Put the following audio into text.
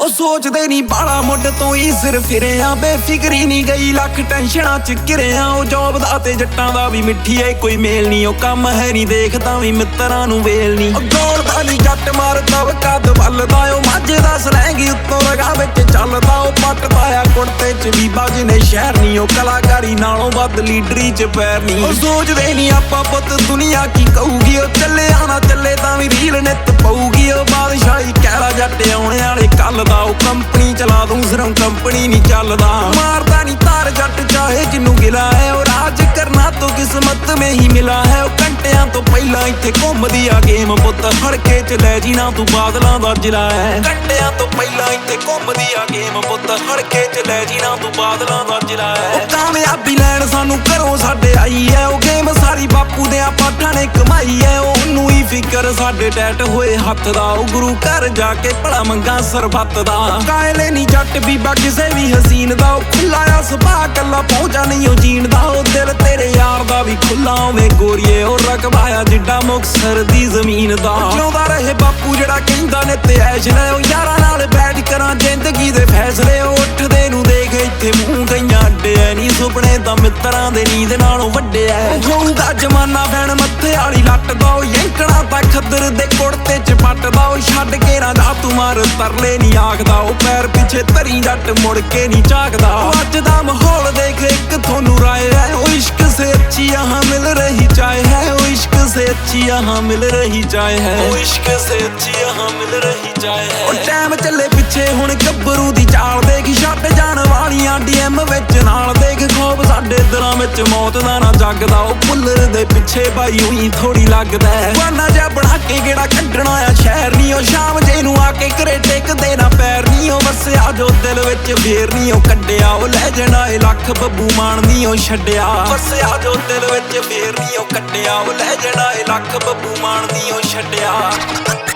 ਉਹ ਸੋਚਦੇ ਨਹੀਂ ਬਾਲਾ ਮੁੱਢ ਤੋਂ ਹੀ ਸਿਰ ਫਿਰਿਆ, ਬੇਫਿਕਰੀ ਨਹੀਂ ਗਈ ਲੱਖ ਟੈਨਸ਼ਨਾਂ ਚ ਘਿਰਿਆ। ਉਹ ਜੋਬ ਦਾ ਤੇ ਜੱਟਾਂ ਦਾ ਵੀ ਮਿੱਠੀ ਏ ਕੋਈ ਮੇਲ ਨਹੀਂ, ਉਹ ਕੰਮ ਹੈ ਨਹੀਂ ਦੇਖਦਾ ਵੀ ਮਿੱਤਰਾਂ ਨੂੰ ਵੇਲ ਨਹੀਂ। ਉਹ ਦੌੜਦਾ ਨਹੀਂ ਜੱਟ ਮਾਰਦਾ ਵਾ ਕੱਦ ਵੱਲਦਾ, ਉਹ ਮਾਝੇ ਦਾ ਸਲੈਂਗ ਉੱਤੋਂ ਰਗਾ ਵਿੱਚ ਚੱਲਦਾ। ਉਹ ਪੱਟਦਾ ਆ ਕੁੜਤੇ ਚ ਵੀ ਬਾਜਨੇ ਸ਼ਹਿਰ ਨਹੀਂ, ਉਹ ਕਲਾਕਾਰੀ ਨਾਲੋਂ ਵੱਧ ਲੀਡਰੀ ਚ ਪੈਰ ਨਹੀਂ। ਉਹ ਸੋਚਦੇ ਨਹੀਂ ਆਪਾਂ ਪੁੱਤ ਦੁਨੀਆ ਕੀ ਕਹੂਗੀ, ਉਹ ਚੱਲੇ ਆਣਾ ਚੱਲੇ ਤਾਂ ਵੀ ਰੀਲ ਨਿੱਤ ਪਊਗੀ। ਉਹ ਬਾਦਸ਼ਾਹੀ ਕਹਿਲਾ ਜੱਟ ਆਉਣੇ ਵਾਲੇ ਕੱਲ ਦਾ, ਉਹ ਕੰਪਨੀ ਚਲਾ ਦੂੰ ਸਿਰਫ ਕੰਪਨੀ ਨਹੀਂ ਚੱਲਦਾ। ਮਾਰਦਾ ਨਹੀਂ ਤਾਰ ਜੱਟ ਚਾਹੇ ਜਿੰਨੂੰ ਗਿਲਾ ਹੈ, ਉਹ ਰਾਜ ਕਰਨਾ ਤੋਂ ਕਿਸਮਤ ਮੇ ਹੀ ਮਿਲਾ ਹੈ। ਉਹ ਘੰਟਿਆਂ ਤੋਂ ਪਹਿਲਾਂ ਇੱਥੇ ਘੁੰਮਦੀ ਆ ਗੇਮ ਪੁੱਤ, ਹੜਕੇ ਚ ਲੈ ਜੀ ਨਾ ਤੂੰ ਬਾਦਲਾਂ ਦਾ ਜ਼ਿਲ੍ਹਾ ਹੈ। ਘੰਟਿਆਂ ਤੋਂ ਪਹਿਲਾਂ ਇੱਥੇ ਘੁੰਮਦੀ ਆ ਗੇਮ ਪੁੱਤ, ਹੜਕੇ ਚ ਲੈ ਜੀ ਨਾ ਤੂੰ ਬਾਦਲਾਂ ਦਾ ਜ਼ਿਲ੍ਹਾ ਹੈ। ਉਹ ਕਾਮਯਾਬੀ ਲੈਣ ਸਾਨੂੰ ਘਰੋਂ ਸਾਡੇ ਆਈ ਹੈ, ਉਹ ਗੇਮ ਸਾਰੀ ਬਾਪੂ ਦੇ ਪਾਠਾਂ ਨੇ ਕਮਾਈ ਹੈ। ਉਹਨੂੰ ਹੀ ਫਿਕਰ ਸਾਡੇ ਟੈਟ ਹੋਏ ਹੱਥ ਦਾ, ਉਹ ਗੁਰੂ ਘਰ ਜਾ ਕੇ ਭਲਾ ਮੰਗਾ ਸਰਬੱਤ ਦਾ। ਕਾਇਲੇ ਨਹੀਂ ਜੱਟ ਬੀਬਾ ਕਿਸੇ ਵੀ ਹਸੀਨ ਦਾ, ਉਹ ਖੁੱਲਾ ਆ ਸੁਭਾਅ ਕੱਲਾ ਪਹੁੰਚਾ ਨਹੀਂ ਉਹ ਜੀਣ ਦਾ। ਉਹ ਦਿਲ ਤੇਰੇ ਯਾਰ ਦਾ ਵੀ ਖੁੱਲਾ ਉਵੇਂ ਗੋਰੀਏ, ਉਹ ਰਕਬਾ ਆ ਜਿੱਡਾ ਮੁਕਤਸਰ ਦੀ ਜ਼ਮੀਨ ਦਾ। ਜਿਉਂਦਾ ਰਹੇ ਬਾਪੂ ਜਿਹੜਾ ਕਹਿੰਦਾ ਨੇ ਤੇ ਐਸ਼ ਲੈ, ਉਹ ਯਾਰਾਂ ਨਾਲ ਬੈਠ ਕਰਾਂ ਜ਼ਿੰਦਗੀ ਦੇ ਫੈਸਲੇ। ਉਹ ਉੱਠਦੇ ਨੂੰ ਦੇਖ ਇੱਥੇ ਮੂੰਹ ਗਈਆਂ ਅੱਡਿਆ ਨਹੀਂ, ਸੁਪਨੇ ਤਾਂ ਮਿੱਤਰਾਂ ਦੇ ਨੀਂਦ ਨਾਲੋਂ ਵੱਡਿਆ। ਹੋਊਗਾ ਜਮਾਨਾ ਭੈਣ ਮੱਥੇ ਵਾਲੀ ਲੱਟ ਦਾ, ਉਹ ਯੰਕਣਾ ਤਾਂ ਖੱਦਰ ਦੇ ਕੁੜਤੇ ਚ ਪੱਟਦਾ। ਉਹ ਛੱਡ ਕੇ ਨਾ ਜਾ ਤੂੰ ਮਾਰ ਤਰਲੇ ਨਹੀਂ ਆਖਦਾ, ਉਹ ਪੈਰ ਪਿੱਛੇ ਧਰੀ ਜੱਟ ਮੁੜ ਕੇ ਨਹੀਂ ਝਾਕਦਾ। ਉਹ ਅੱਜ ਦਾ ਮਾਹੌਲ ਦੇਖ ਇੱਕ ਤੁਹਾਨੂੰ ਰਾਏ ਹੈ, ਉਹ ਇਸ਼ਕ ਸੇ ਅੱਛੀ यहाँ मिल रही चाय है, वो इश्क से अच्छी यहाँ मिल रही चाय है, वो इश्क से अच्छी यहाँ मिल रही चाय है। ਉਹ ਟਾਈਮ ਚੱਲੇ ਪਿੱਛੇ ਹੁਣ ਗੱਭਰੂ ਦੀ ਚਾਲ ਦੇਖ, ਛੱਡ ਜਾਣ ਵਾਲੀਆਂ ਡੀਐਮ ਵਿੱਚ ਨਾਲ ਦੇਖ। ਖੋਬ ਸਾਡੇ ਦਿਲਾਂ ਵਿੱਚ ਮੌਤ ਦਾ ਨਾ ਜਗਦਾ, ਉਹ ਪੁੱਲਰ ਦੇ ਪਿੱਛੇ ਬਾਈ ਉਹੀ ਥੋੜੀ ਲੱਗਦਾ। ਬਾਨਾ ਜਿਹਾ ਬਣਾ ਕੇ ਗੇੜਾ ਕੱਢਣਾ ਆ ਸ਼ਹਿਰ ਨਹੀਂ, ਉਹ ਸ਼ਾਮ ਜੇ ਨੂੰ ਆ ਕੇ ਘਰੇ ਟੇਕਦੇ ਨਾ ਪੈਰ ਨਹੀਂ। ਉਹ ਵਸਿਆ ਜੋ ਦਿਲ ਵਿੱਚ ਫੇਰ ਨਹੀਂ ਉਹ ਕੱਢਿਆ, ਉਹ ਲੈ ਜਾਣਾ ਏ ਲੱਖ ਬੱਬੂ ਮਾਨ ਨਹੀਂ ਉਹ ਛੱਡਿਆ। ਵਸਿਆ ਜੋ ਦਿਲ ਵਿੱਚ ਫੇਰ ਨਹੀਂ ਉਹ ਕੱਢਿਆ, ਉਹ ਲੈ ਜਾਣਾ ਏ ਲੱਖ ਬੱਬੂ ਮਾਨ ਨਹੀਂ ਉਹ ਛੱਡਿਆ।